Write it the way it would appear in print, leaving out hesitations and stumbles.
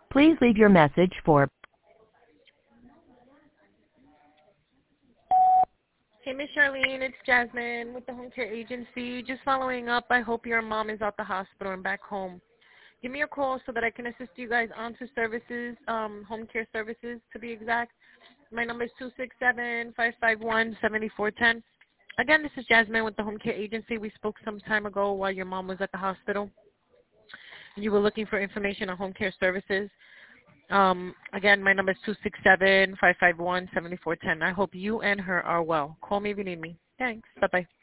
Please leave your message for Hey, Miss Charlene, it's Jasmine with the Home Care Agency. Just following up, I hope your mom is out the hospital and back home. Give me a call so that I can assist you guys onto services, home care services to be exact. My number is 267-551-7410. Again, this is Jasmine with the Home Care Agency. We spoke some time ago while your mom was at the hospital. You were looking for information on home care services. Again, my number is 267-551-7410. I hope you and her are well. Call me if you need me. Thanks. Bye-bye.